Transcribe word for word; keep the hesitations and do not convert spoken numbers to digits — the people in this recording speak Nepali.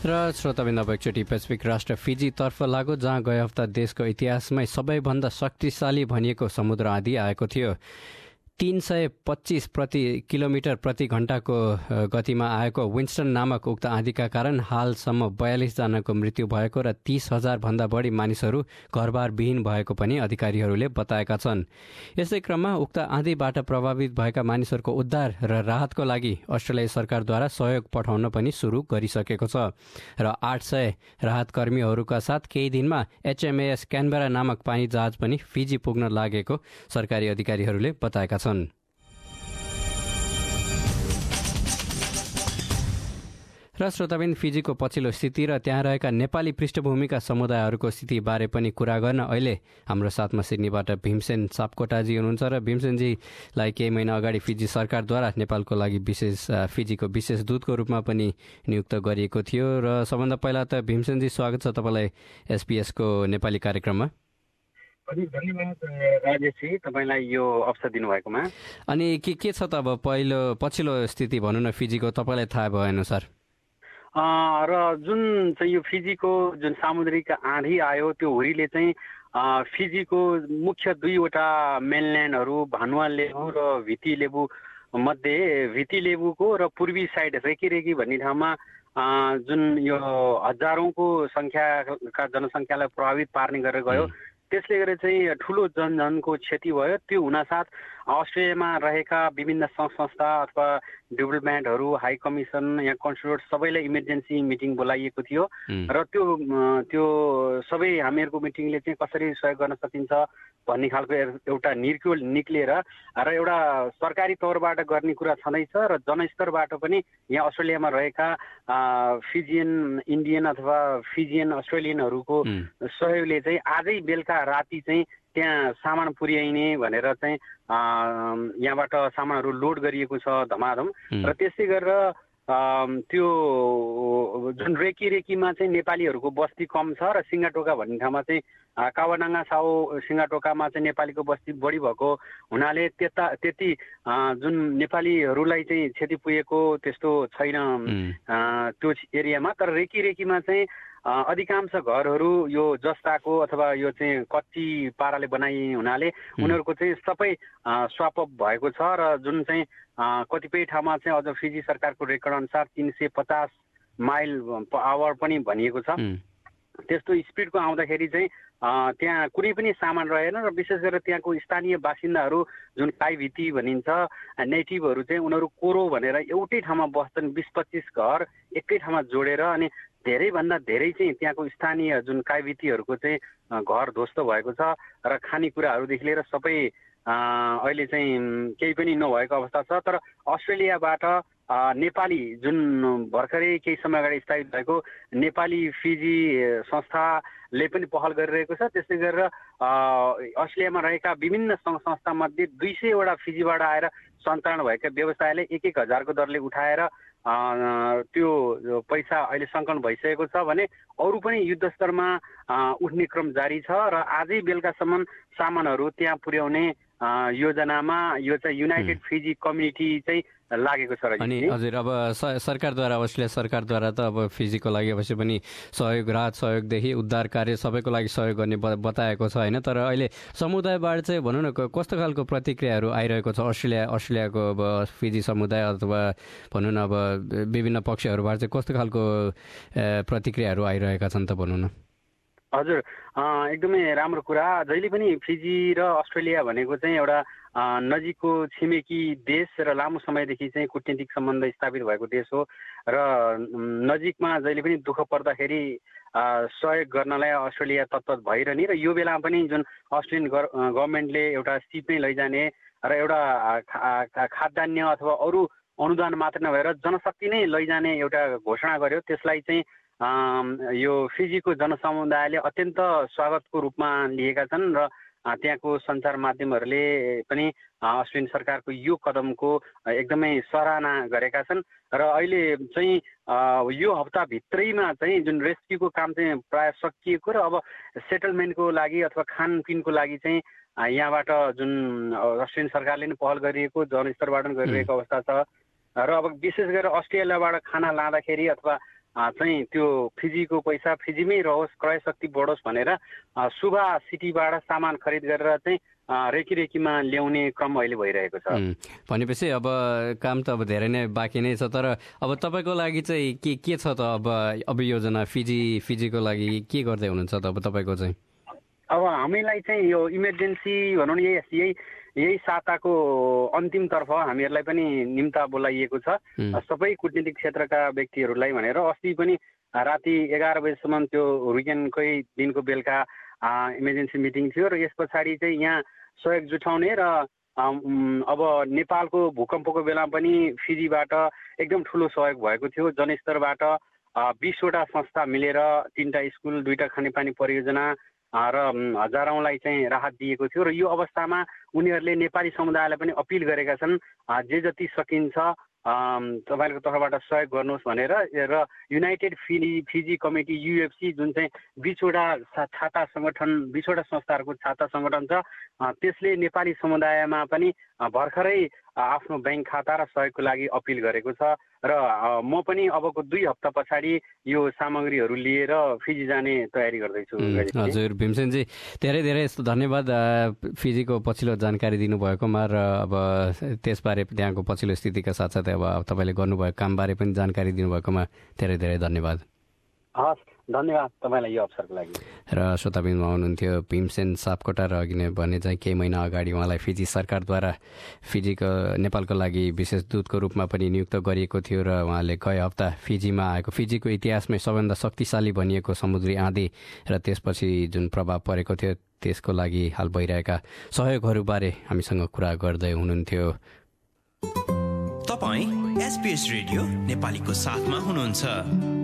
र श्रोताबिन्द अब एकचोटि पेसिफिक राष्ट्र फिजीतर्फ लाग्यो, जहाँ गए हप्ता देशको इतिहासमै सबैभन्दा शक्तिशाली भनिएको समुद्र आँधी आएको थियो। तीन सय पच्चिस प्रति किलोमिटर प्रति घण्टाको गतिमा आएको विन्स्टन नामक उक्त आँधीका कारण हालसम्म बयालिस जनाको मृत्यु भएको र तीस हजार भन्दा बढी मानिसहरू घरबार विहीन भएको पनि अधिकारीहरूले बताएका छन्। यसै क्रममा उक्त आँधीबाट प्रभावित भएका मानिसहरूको उद्धार र राहतको लागि अस्ट्रेलियाली सरकारद्वारा सहयोग पठाउन पनि सुरु गरिसकेको छ र आठ सय राहत कर्मीहरूका साथ केही दिनमा एचएमएस क्यानबेरा नामक पानी जहाज पनि फिजी पुग्न लागेको सरकारी अधिकारीहरूले बताएका छन्। र श्रोताबिन फिजीको पछिल्लो स्थिति र त्यहाँ रहेका नेपाली पृष्ठभूमिका समुदायहरूको स्थितिबारे पनि कुरा गर्न अहिले हाम्रो साथमा सिडनीबाट भीमसेन सापकोटाजी हुनुहुन्छ र भीमसेनजीलाई केही महिना अगाडि फिजी सरकारद्वारा नेपालको लागि विशेष फिजीको विशेष दूतको रूपमा पनि नियुक्त गरिएको थियो। र सबभन्दा पहिला त भीमसेनजी स्वागत छ तपाईँलाई एसपीएसको नेपाली कार्यक्रममा। धन्यवाद राजेशजी, तपाईँलाई यो अवसर दिनुभएकोमा। अनि के के छ त अब पहिलो पछिल्लो स्थिति भनौँ न फिजीको, तपाईँलाई थाहा भए अनुसार? र जुन चाहिँ यो फिजीको जुन सामुद्रिक आँधी आयो त्यो हुरीले चाहिँ फिजीको मुख्य दुईवटा मेनल्यान्डहरू भानुआ लेबु र भिटी लेबु मध्ये भिटी लेबुको र पूर्वी साइड रेकी रेकी भन्ने ठाउँमा जुन यो हजारौँको सङ्ख्याका जनसङ्ख्यालाई प्रभावित पार्ने गरेर गयो। त्यसले गर्दा चाहिँ ठुलो जनधनको क्षति भयो। त्यो हुनासाथ अस्ट्रेलियामा रहेका विभिन्न सङ्घ संस्था अथवा डेभलपमेन्टहरू, हाई कमिसन, यहाँ कन्सुलेट सबैलाई इमर्जेन्सी मिटिङ बोलाइएको थियो र त्यो त्यो सबै हामीहरूको मिटिङले चाहिँ कसरी सहयोग गर्न सकिन्छ भन्ने खालको एउटा निर्क्यु निक्लिएर र एउटा सरकारी तौरबाट गर्ने कुरा छँदैछ र जनस्तरबाट पनि यहाँ अस्ट्रेलियामा रहेका फिजियन इन्डियन अथवा फिजियन अस्ट्रेलियनहरूको सहयोगले चाहिँ आजै बेलुका राति चाहिँ त्यहाँ सामान पुर्याइने भनेर चाहिँ यहाँबाट सामानहरू लोड गरिएको छ धमाधम। र त्यसै गरेर त्यो जुन रेकी रेकीमा चाहिँ नेपालीहरूको बस्ती कम छ र सिङ्गाटोका भन्ने ठाउँमा चाहिँ कावानाङ्गा साउ सिङ्गाटोकामा चाहिँ नेपालीको बस्ती बढी भएको हुनाले त्यता त्यति जुन नेपालीहरूलाई चाहिँ क्षति पुगेको त्यस्तो छैन त्यो एरियामा। तर रेकी रेकीमा चाहिँ अधिकांश घरहरू यो जस्ताको अथवा यो चाहिँ कच्ची पाराले बनाइने हुनाले उनीहरूको चाहिँ सबै स्वाप अप भएको छ र जुन चाहिँ कतिपय ठाउँमा चाहिँ अझ फिजी सरकारको रेकर्ड अनुसार तिन सय पचास माइल पर आवर पनि भनिएको छ। त्यस्तो स्पिडको आउँदाखेरि चाहिँ त्यहाँ कुनै पनि सामान रहेन र विशेष गरेर त्यहाँको स्थानीय बासिन्दाहरू जुन काइभिटी भनिन्छ नेटिभहरू चाहिँ उनीहरू कोरो भनेर एउटै ठाउँमा बस्छन्। बिस पच्चिस घर एकै ठाउँमा जोडेर अनि धेरैभन्दा धेरै चाहिँ त्यहाँको स्थानीय जुन काइभिटीहरूको चाहिँ घर ध्वस्त भएको छ र खानेकुराहरूदेखि लिएर सबै अहिले चाहिँ केही पनि नभएको अवस्था छ। तर अस्ट्रेलियाबाट नेपाली जुन भर्खरै केही समय अगाडि स्थापित भएको नेपाली फिजी संस्थाले पनि पहल गरिरहेको छ। त्यसै गरेर अस्ट्रेलियामा रहेका विभिन्न सङ्घ संस्थामध्ये दुई सयवटा फिजीबाट आएर सञ्चालन भएका व्यवसायले एक एक हजारको दरले उठाएर त्यो पैसा अहिले सङ्कलन भइसकेको छ भने अरू पनि युद्धस्तरमा उठ्ने क्रम जारी छ र आजै बेलुकासम्म सामानहरू त्यहाँ पुर्याउने योजनामा यो चाहिँ युनाइटेड फिजी कम्युनिटी चाहिँ लागेको छ। अनि हजुर अब सरकारद्वारा अस्ट्रेलिया सरकारद्वारा त अब फिजीको लागि अवश्य पनि सहयोग राहत सहयोगदेखि उद्धार कार्य सबैको लागि सहयोग गर्ने बताएको छ होइन। तर अहिले समुदायबाट चाहिँ भनौँ न कस्तो खालको प्रतिक्रियाहरू आइरहेको छ अस्ट्रेलिया अस्ट्रेलियाको अब फिजी समुदाय अथवा भनौँ न अब विभिन्न पक्षहरूबाट चाहिँ कस्तो खालको प्रतिक्रियाहरू आइरहेका छन् त भनौँ न? हजुर एकदमै राम्रो कुरा। जहिले पनि फिजी र अस्ट्रेलिया भनेको चाहिँ एउटा नजिकको छिमेकी देश र लामो समयदेखि चाहिँ कूटनीतिक सम्बन्ध स्थापित भएको देश हो र नजिकमा जहिले पनि दुःख पर्दाखेरि सहयोग गर्नलाई अस्ट्रेलिया तत्पर भइरहने र यो बेलामा पनि जुन अस्ट्रेलियन गभर्मेन्टले एउटा सिप नै लैजाने र एउटा खाद्यान्न अथवा अरू अनुदान मात्र नभएर जनशक्ति नै लैजाने एउटा घोषणा गर्यो। त्यसलाई चाहिँ यो फिजीको जनसमुदायले अत्यन्त स्वागतको रूपमा लिएका छन् र त्यहाँको सञ्चार माध्यमहरूले पनि अस्ट्रेलियन सरकारको यो कदमको एकदमै सराहना गरेका छन् र अहिले चाहिँ यो हप्ताभित्रैमा चाहिँ जुन रेस्क्युको काम चाहिँ प्राय सकिएको र अब सेटलमेन्टको लागि अथवा खानपिनको लागि चाहिँ यहाँबाट जुन अस्ट्रेलियन सरकारले नै पहल गरिएको जनस्तरबाट पनि गरिरहेको अवस्था छ र अब विशेष गरेर अस्ट्रेलियाबाट खाना लाँदाखेरि अथवा चाहिँ त्यो फिजीको पैसा फिजीमै रहोस्, क्रय शक्ति बढोस् भनेर सुबा सिटीबाट सामान खरिद गरेर चाहिँ रेखीरेखीमा ल्याउने क्रम अहिले भइरहेको छ। भनेपछि अब काम त अब धेरै नै बाँकी नै छ, तर अब तपाईँको लागि चाहिँ के के छ त अब अभियोजना फिजी फिजीको लागि के गर्दै हुनुहुन्छ त अब तपाईँको चाहिँ? अब हामीलाई चाहिँ यो इमर्जेन्सी भनौँ न, यही यही यही साताको अन्तिमतर्फ हामीहरूलाई पनि निम्ता बोलाइएको छ, सबै कूटनीतिक क्षेत्रका व्यक्तिहरूलाई भनेर। अस्ति पनि राति एघार बजीसम्म त्यो विकेन्डकै दिनको बेलुका इमर्जेन्सी मिटिङ थियो र यस पछाडि चाहिँ यहाँ सहयोग जुटाउने र अब नेपालको भूकम्पको बेला पनि फिजीबाट एकदम ठुलो सहयोग भएको थियो। जनस्तरबाट बिसवटा संस्था मिलेर तिनवटा स्कुल, दुईवटा खानेपानी परियोजना र हजारौँलाई चाहिँ राहत दिएको थियो र यो अवस्थामा उनीहरूले नेपाली समुदायलाई पनि अपिल गरेका छन् जे जति सकिन्छ तपाईँहरूको तर्फबाट सहयोग गर्नुहोस् भनेर। र united Fiji Fiji committee UFC जुन चाहिँ बिसवटा छाता सङ्गठन बिसवटा संस्थाहरूको छाता सङ्गठन छ, त्यसले नेपाली समुदायमा पनि भर्खरै आफ्नो ब्याङ्क खाता र सहयोगको लागि अपिल गरेको छ र म पनि अबको दुई हप्ता पछाडि यो सामग्रीहरू लिएर फिजी जाने तयारी गर्दैछु। हजुर भीमसेनजी, धेरै धेरै धन्यवाद फिजीको पछिल्लो जानकारी दिनुभएकोमा र अब त्यसबारे त्यहाँको पछिल्लो स्थितिका साथसाथै अब तपाईँले गर्नुभएको कामबारे पनि जानकारी दिनुभएकोमा धेरै धेरै धन्यवाद। हस्, धन्यवाद तपाईँलाई यो अवसरको लागि। र श्रोताबिन्दुमा हुनुहुन्थ्यो भीमसेन सापकोटा र अघि नै भने चाहिँ केही महिना अगाडि उहाँलाई फिजी सरकारद्वारा फिजीको नेपालको लागि विशेष दूतको रूपमा पनि नियुक्त गरिएको थियो र उहाँले गए हप्ता फिजीमा आएको फिजीको इतिहासमै सबैभन्दा शक्तिशाली भनिएको समुद्री आँधी र त्यसपछि जुन प्रभाव परेको थियो त्यसको लागि हाल भइरहेका सहयोगहरूबारे हामीसँग कुरा गर्दै हुनुहुन्थ्यो। तपाईँ एसबीएस रेडियो नेपालीको साथमा हुनुहुन्छ।